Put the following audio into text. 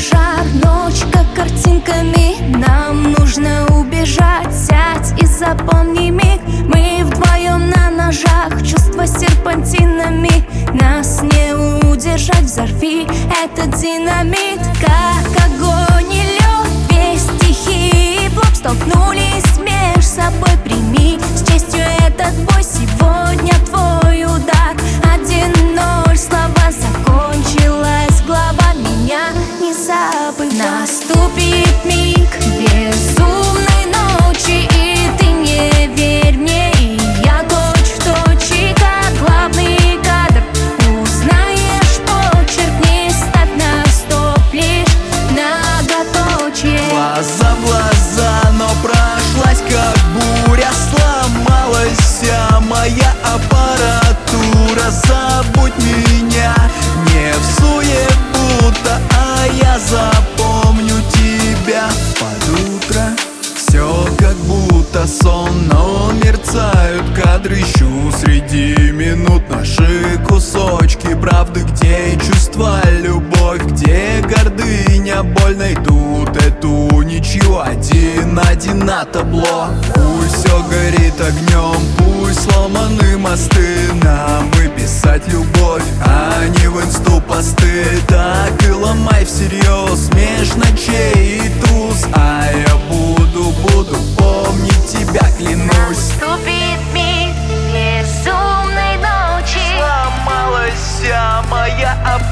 пожар, ночь как картинками. Нам нужно убежать, сядь и запомни миг. Мы вдвоем на ножах, чувства серпантинами. Нас не удержать, взорви этот динамит. Как огонь и лед, весь стихии в лоб столкнулись меж собой. Прими с честью этот бой, сегодня твой удар. 1-0, слова, закончилась глава, меня не забывай. Наступит миг безумной ночи, и ты не верь мне, и я точь-в-точь, и как главный кадр. Узнаешь почерк, не ставь на стоп, лишь многоточие. Глаза в глаза, но прошлась как буря. Сломалась вся моя аппаратура. Забудь меня, не в суе будто, а я запомню тебя под утро. Все как будто сон, но мерцают кадры. Ищу среди минут наши кусочки правды. Где чувства, любовь, где гордыня, боль. Найдут эту ничью один на табло. Пусть все горит огнем, пусть сломаны мосты. Нам бы писать любовь, а не в инсту посты. Так и ломай всерьез меж ночей и туз. А я буду помнить тебя, клянусь. Наступит миг безумной ночи. Сломалась вся моя аппаратура.